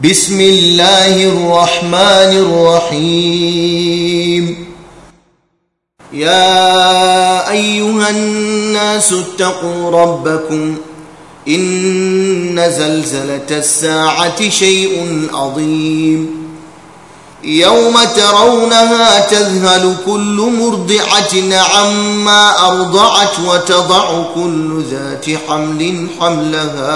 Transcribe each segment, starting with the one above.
بسم الله الرحمن الرحيم. يا أيها الناس اتقوا ربكم إن زلزلة الساعة شيء عظيم يوم ترونها تذهل كل مرضعة عما أرضعت وتضع كل ذات حمل حملها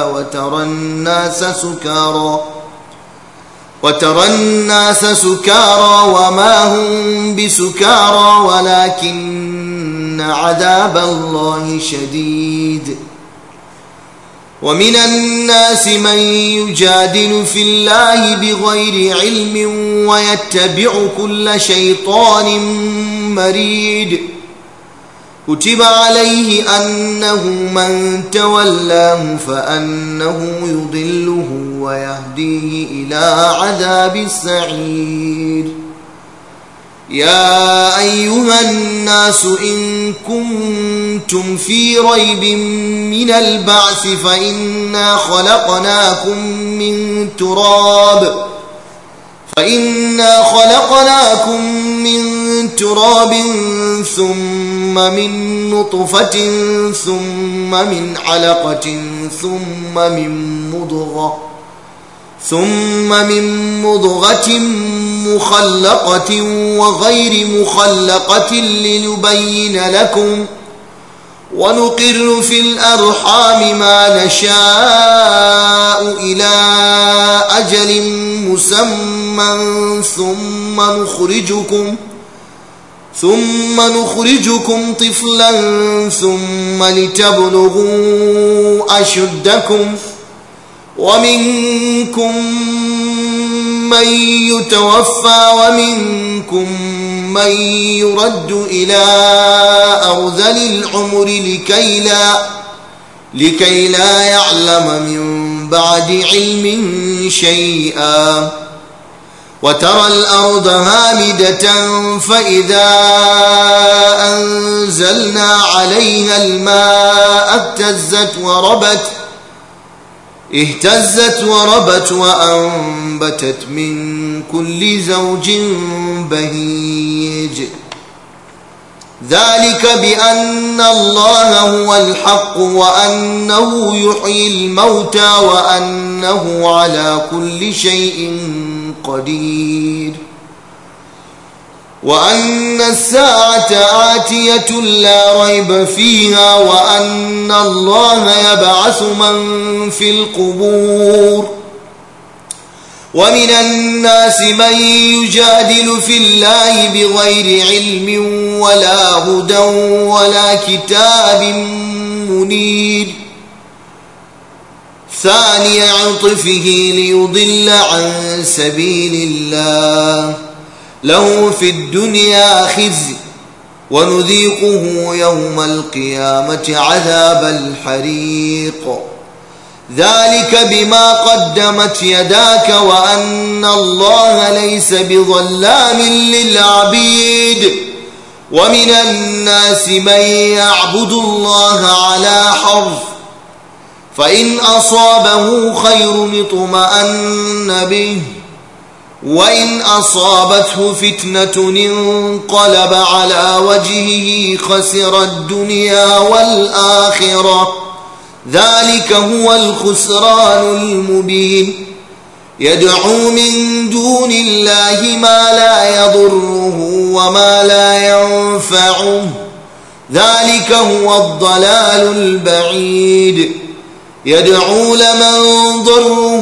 وترى الناس سكارى وما هم بسكارى ولكن عذاب الله شديد. ومن الناس من يجادل في الله بغير علم ويتبع كل شيطان مريد. كتب عليه أنه من تولاه فأنه يضله ويهديه إلى عذاب السعير. يا أيها الناس إن كنتم في ريب من البعث فإنا خلقناكم من تراب ثم من نطفة ثم من علقة ثم من مضغة مخلقة وغير مخلقة لنبين لكم ونقر في الأرحام ما نشاء إلى أجل مسمى ثم نخرجكم طفلا ثم لتبلغوا أشدكم ومنكم من يتوفى ومنكم من يرد إلى أرذل العمر لكي لا يعلم من بعد علم شيئا. وترى الأرض هامدة فإذا أنزلنا عليها الماء اهتزت وربت وأنبتت من كل زوج بهيج. ذلك بأن الله هو الحق وأنه يحيي الموتى وأنه على كل شيء قدير وأن الساعة آتية لا ريب فيها وأن الله يبعث من في القبور. ومن الناس من يجادل في الله بغير علم ولا هدى ولا كتاب منير. ثاني عطفه ليضل عن سبيل الله له في الدنيا خزي ونذيقه يوم القيامة عذاب الحريق. ذلك بما قدمت يداك وأن الله ليس بظلام للعبيد. ومن الناس من يعبد الله على حرف فإن أصابه خير اطمأن به وإن أصابته فتنة انقلب على وجهه خسر الدنيا والآخرة. ذلك هو الخسران المبين. يدعو من دون الله ما لا يضره وما لا ينفعه. ذلك هو الضلال البعيد. يدعو لمن ضره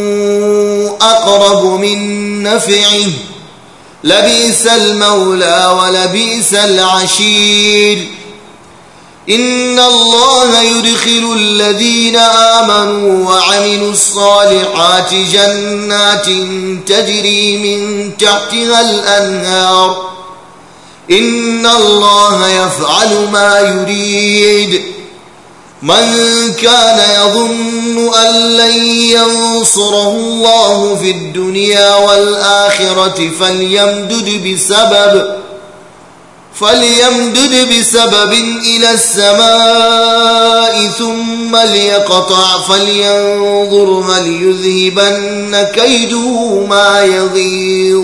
أقرب من نفعه لبئس المولى ولبئس العشير. إن الله يدخل الذين آمنوا وعملوا الصالحات جنات تجري من تحتها الأنهار. إن الله يفعل ما يريد. من كان يظن أن لن ينصره الله في الدنيا والآخرة فليمدد بسبب إلى السماء ثم ليقطع فلينظر هل يذهبن كيده ما يغيظ.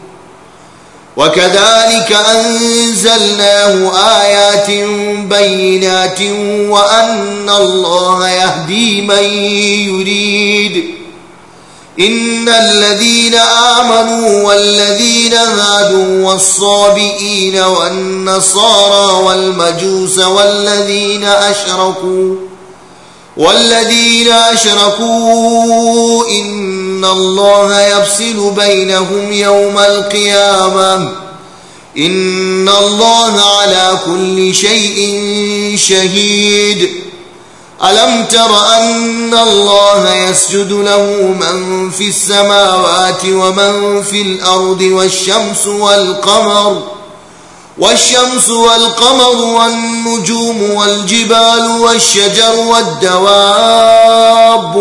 وكذلك أنزلناه آيات بينات وأن الله يهدي من يريد. إن الذين آمنوا والذين هادوا والصابئين والنصارى والمجوس والذين أشركوا إن الله يفصل بينهم يوم القيامة إن الله على كل شيء شهيد. ألم تر أن الله يسجد له من في السماوات ومن في الأرض والشمس والقمر والنجوم والجبال والشجر والدواب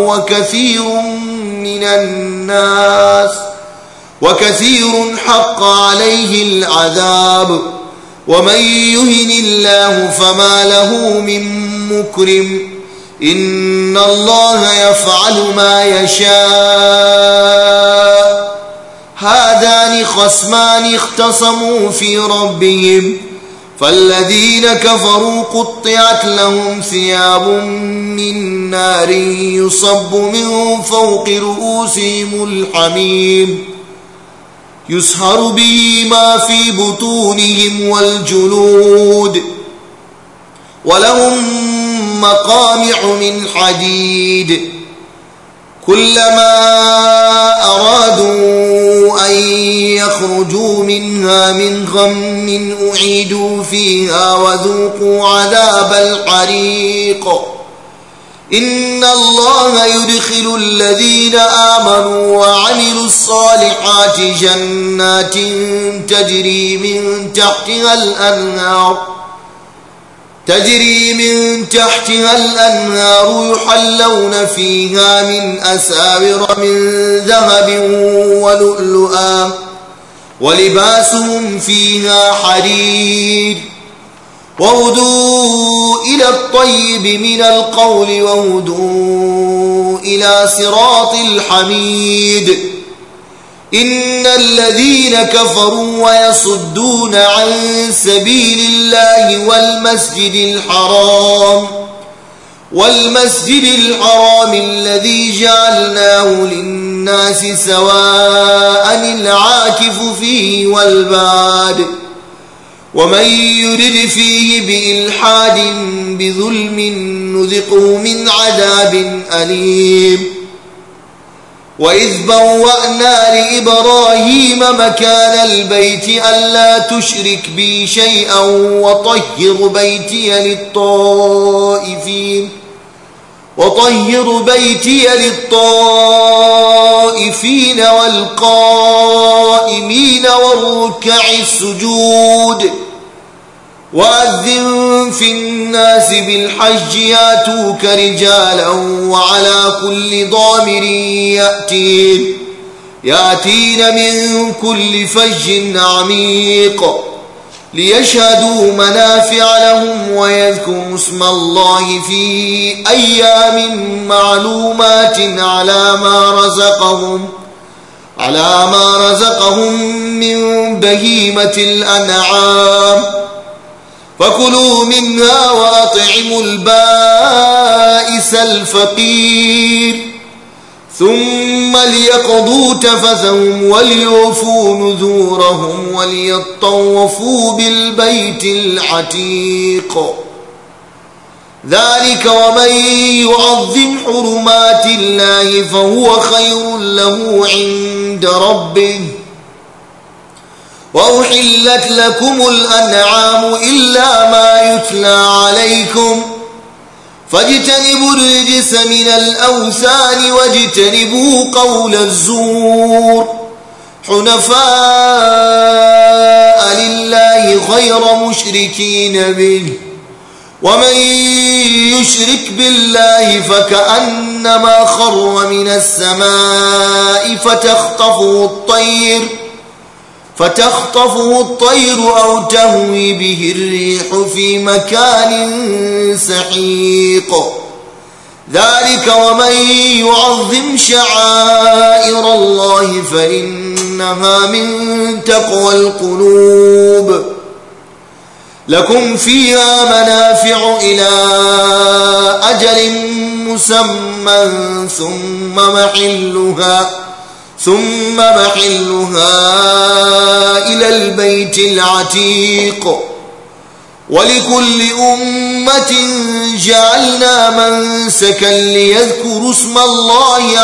وكثير حق عليه العذاب ومن يهن الله فما له من مكرم إن الله يفعل ما يشاء. هذان خصمان اختصموا في ربهم فالذين كفروا قطعت لهم ثياب من نار يصب من فوق رؤوسهم الحميم يسهر به ما في بطونهم والجلود ولهم مقامع من حديد كلما أرادوا أن يخرجوا منها من غم أعيدوا فيها وذوقوا عذاب الحريق. إن الله يدخل الذين آمنوا وعملوا الصالحات جنات تجري من تحتها الأنهار يحلون فيها من أساور من ذهب ولؤلؤا ولباسهم فيها حرير وهدوا إلى الطيب من القول وهدوا إلى صراط الحميد. إن الذين كفروا ويصدون عن سبيل الله والمسجد الحرام الذي جعلناه للناس سواء العاكف فيه والباد ومن يرد فيه بإلحاد بظلم نذقه من عذاب أليم. وإذ بوأنا لإبراهيم مكان البيت ألا تشرك بي شيئا وطهر بيتي للطائفين والقائمين والركع السجود. وأذن في الناس بالحج ياتوك رجالا وعلى كل ضامر يأتين من كل فج عميق ليشهدوا منافع لهم ويذكروا اسم الله في أيام معلومات على ما رزقهم من بهيمة الأنعام فكلوا منها وأطعموا البائس الفقير ثم ليقضوا تفثهم وليوفوا نذورهم وليطوفوا بالبيت العتيق. ذلك ومن يعظم حرمات الله فهو خير له عند ربه. وأحلت لكم الأنعام إلا ما يتلى عليكم فاجتنبوا الرجس من الأوثان واجتنبوا قول الزور حنفاء لله غير مشركين به ومن يشرك بالله فكأنما خر من السماء فتخطفه الطير أو تهوي به الريح في مكان سحيق ذلك ومن يعظم شعائر الله فإنها من تقوى القلوب لكم فيها منافع إلى أجل مسمى ثم محلها إلى البيت العتيق ولكل أمة جعلنا منسكا ليذكروا اسم الله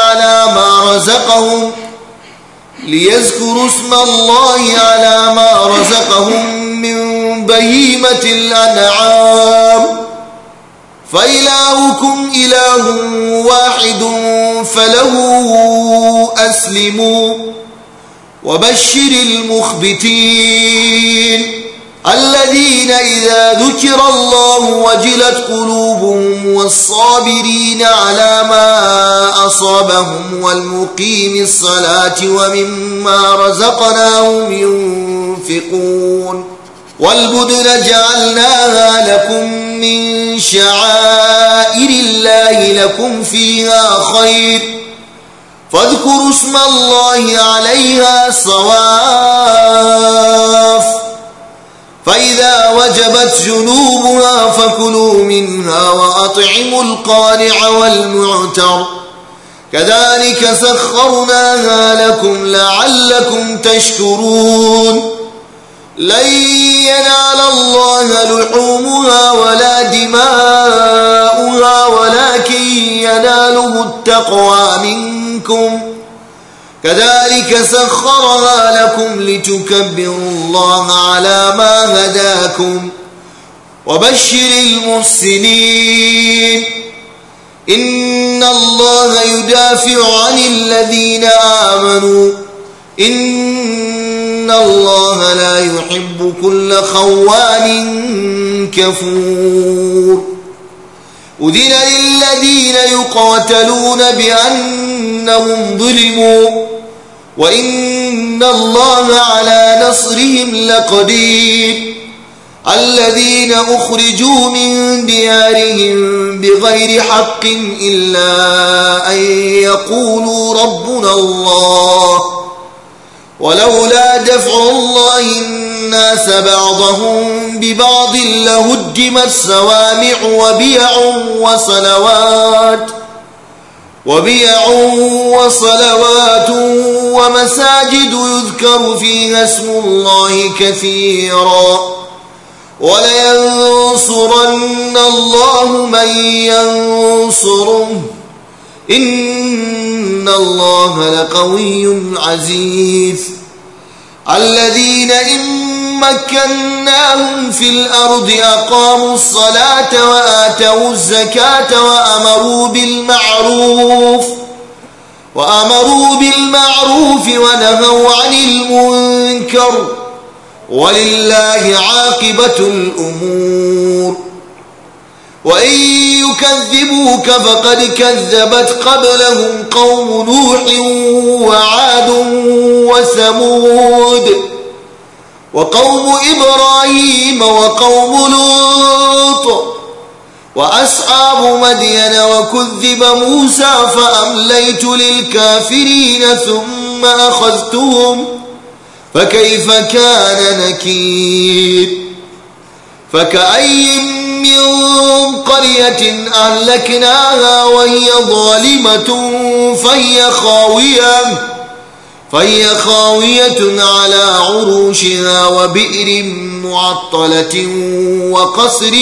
على ما رزقهم من بهيمة الأنعام فإلهكم إله واحد فله أسلموا وبشر المخبتين الذين إذا ذكر الله وجلت قلوبهم والصابرين على ما أصابهم والمقيم الصلاة ومما رزقناهم ينفقون والبدن جعلناها لكم من شعائر الله لكم فيها خير فاذكروا اسم الله عليها صواف فإذا وجبت جنوبها فكلوا منها وأطعموا القانع والمعتر كذلك سخرناها لكم لعلكم تشكرون لن ينال الله لحومها ولا دماؤها ولكن يناله التقوى منكم كذلك سخرها لكم لتكبروا الله على ما هداكم وبشر المحسنين إن الله يدافع عن الذين آمنوا إن الله لا يحب كل خوان كفور أذن للذين يقاتلون بأنهم ظلموا وإن الله على نصرهم لقدير الذين أخرجوا من ديارهم بغير حق إلا أن يقولوا ربنا الله ولولا دفع الله الناس بعضهم ببعض لهدمت صوامع وبيع وصلوات ومساجد يذكر فيها اسم الله كثيرا ولينصرن الله من ينصره إن الله لقوي عزيز الذين إن مكناهم في الأرض أقاموا الصلاة وآتوا الزكاة وأمروا بالمعروف ونهوا عن المنكر ولله عاقبة الأمور وإن يكذبوك فقد كذبت قبلهم قوم نوح وعاد وثمود وقوم إبراهيم وقوم لوط وأصحاب مدين وكذب موسى فأمليت للكافرين ثم أخذتهم فكيف كان نكير فكأي من قرية أهلكناها وهي ظالمة فهي خاوية على عروشها وبئر معطلة وقصر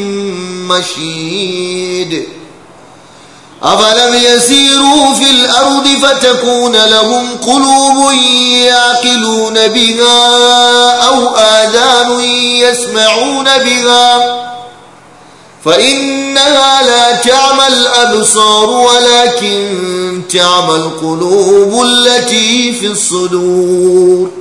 مشيد أفلم يسيروا في الأرض فتكون لهم قلوب يعقلون بها أو آذان يسمعون بها فإنها لا تعمى الأبصار ولكن تعمى القلوب التي في الصدور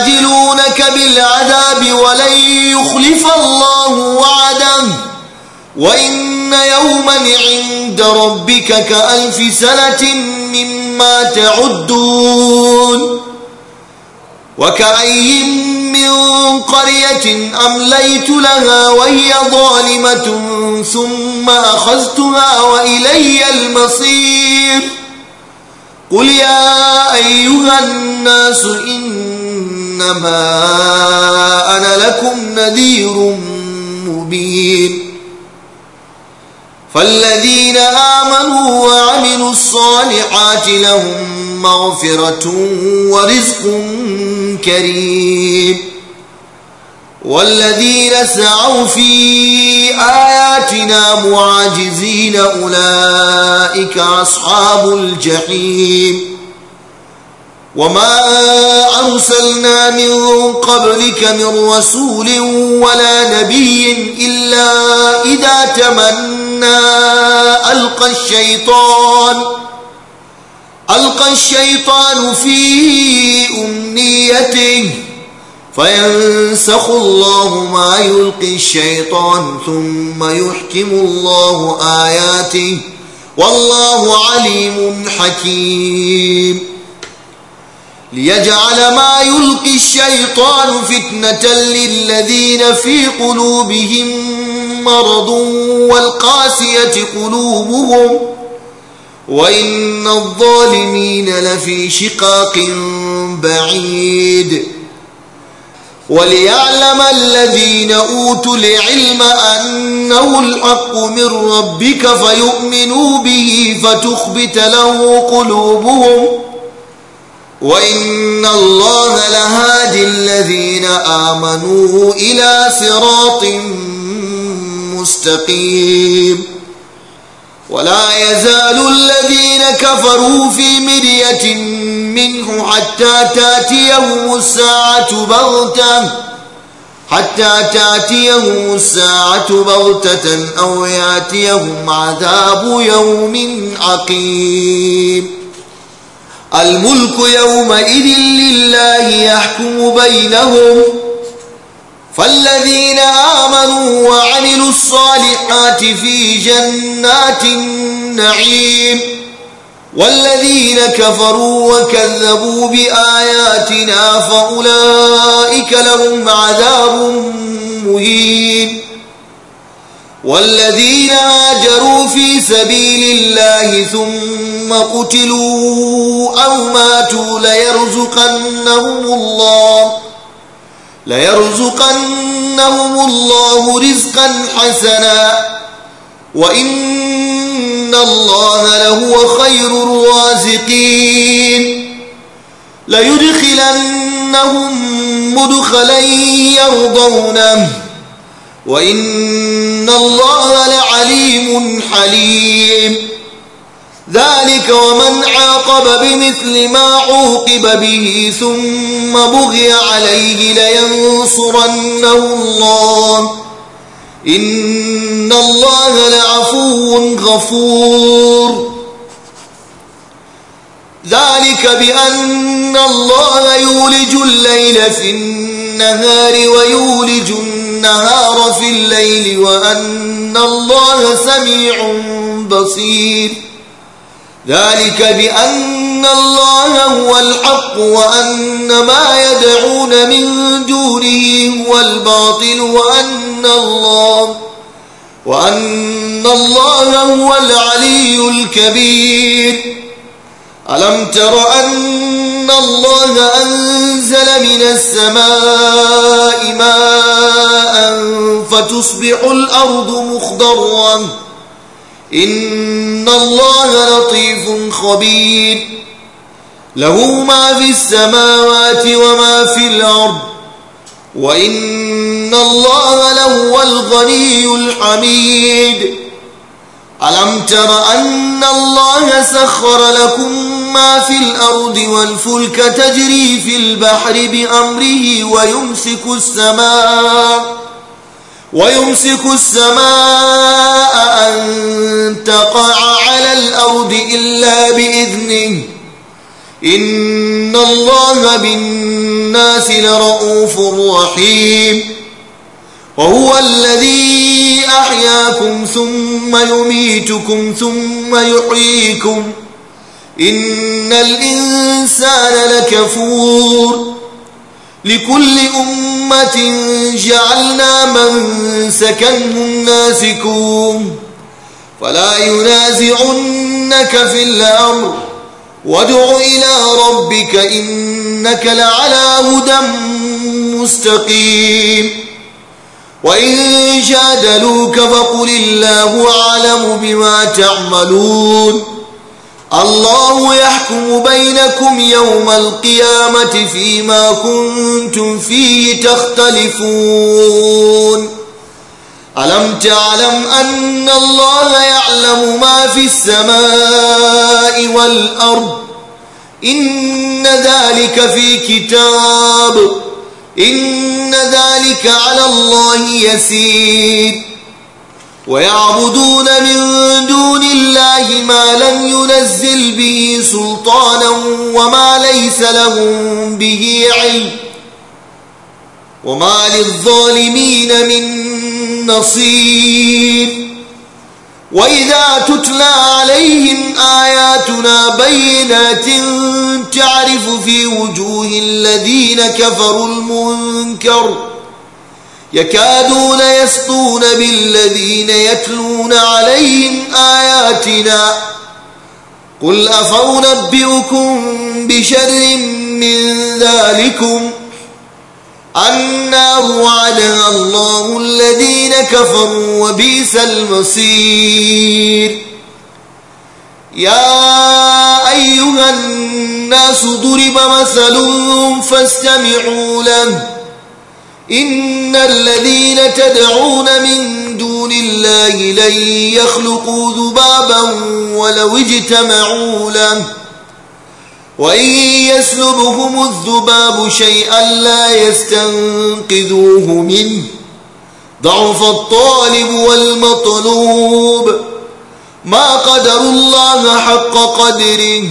ويستعجلونك بالعذاب ولن يخلف الله وعده وإن يوما عند ربك كألف سنة مما تعدون وكأي من قرية أمليت لها وهي ظالمة ثم أخذتها وإلي المصير قل يا أيها الناس إنما أنا لكم نذير مبين فالذين آمنوا وعملوا الصالحات لهم مغفرة ورزق كريم والذين سعوا في آياتنا معاجزين أولئك أصحاب الجحيم وما أرسلنا من قبلك من رسول ولا نبي إلا إذا تمنى ألقى الشيطان في أمنيته فينسخ الله ما يلقي الشيطان ثم يحكم الله آياته والله عليم حكيم ليجعل ما يلقي الشيطان فتنة للذين في قلوبهم مرض والقاسية قلوبهم وإن الظالمين لفي شقاق بعيد وليعلم الذين أوتوا العلم أنه الحق من ربك فيؤمنوا به فتخبت له قلوبهم وإن الله لهادي الذين آمنوا إلى صراط مستقيم ولا يزال الذين كفروا في مرية منه حتى تأتيهم الساعة بغتة أو يأتيهم عذاب يوم عقيم الملك يومئذ لله يحكم بينهم فالذين آمنوا وعملوا الصالحات في جنات النعيم والذين كفروا وكذبوا بآياتنا فأولئك لهم عذاب مهين والذين هاجروا في سبيل الله ثم قتلوا أو ماتوا ليرزقنهم الله رزقا حسنا وإن الله لهو خير الرازقين ليدخلنهم مدخلا يرضونه وإن الله لعليم حليم ذلك ومن عاقب بمثل ما عوقب به ثم بغي عليه لينصرنه الله إن الله لعفو غفور ذلك بأن الله يولج الليل في النهار ويولج النهار في الليل وأن الله سميع بصير ذلك بأن الله هو الحق وأن ما يدعون من دونه هو الباطل وأن الله هو العلي الكبير ألم تر أن الله أنزل من السماء ماء فتصبح الأرض مخضرا إن الله لطيف خبير له ما في السماوات وما في الأرض وإن الله لهو الغني الحميد ألم تر أن الله سخر لكم ما في الأرض والفلك تجري في البحر بأمره ويمسك السماء أن تقع على الأرض إلا بإذنه إن الله بالناس لرؤوف رحيم وهو الذي أحياكم ثم يميتكم ثم يحييكم إن الإنسان لكفور لكل أمة جعلنا منسكا هم ناسكوه فلا ينازعنك في الأمر وادع إلى ربك إنك لعلى هدى مستقيم وإن جادلوك فقل الله أعلم بما تعملون الله يحكم بينكم يوم القيامة فيما كنتم فيه تختلفون ألم تعلم أن الله يعلم ما في السماء والأرض إن ذلك في كتاب إن ذلك على الله يسير ويعبدون من دون الله ما لم ينزل به سلطانا وما ليس لهم به علم وما للظالمين من نصير وإذا تتلى عليهم آياتنا بينات تعرف في وجوه الذين كفروا المنكر يكادون يسطون بالذين يتلون عليهم آياتنا قل أفأنبئكم بشر من ذلكم النار وعدها الله الذين كفروا وبئس المصير يا أيها الناس ضرب مثل فاستمعوا له إن الذين تدعون من دون الله لن يخلقوا ذبابا ولو اجتمعوا له وإن يسلبهم الذباب شيئا لا يستنقذوه منه ضعف الطالب والمطلوب ما قدروا الله حق قدره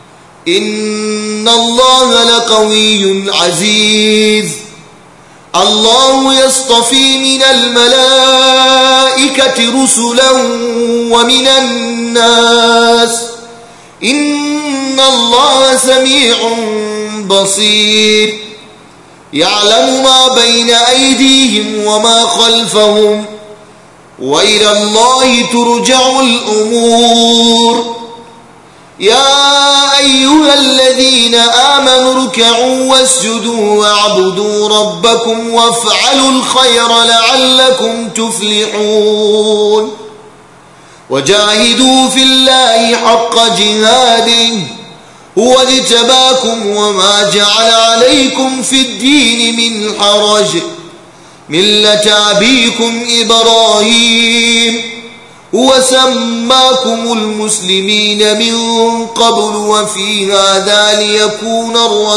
إن الله لقوي عزيز الله يصطفي من الملائكة رسلا ومن الناس إن الله سميع بصير يعلم ما بين أيديهم وما خلفهم وإلى الله ترجع الأمور يا أيها الذين آمنوا اركعوا واسجدوا واعبدوا ربكم وافعلوا الخير لعلكم تفلحون وجاهدوا في الله حق جهاده هو اجتباكم وما جعل عليكم في الدين من حرج ملة أبيكم إبراهيم هو سماكم المسلمين من قبل وفي هذا ليكون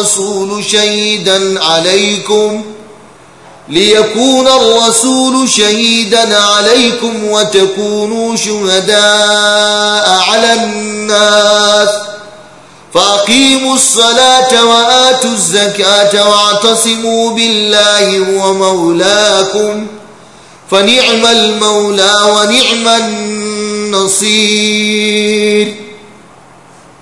الرسول شهيدا عليكم وتكونوا شهداء على الناس فأقيموا الصلاة وآتوا الزكاة واعتصموا بالله هو مولاكم فنعم المولى ونعم النصير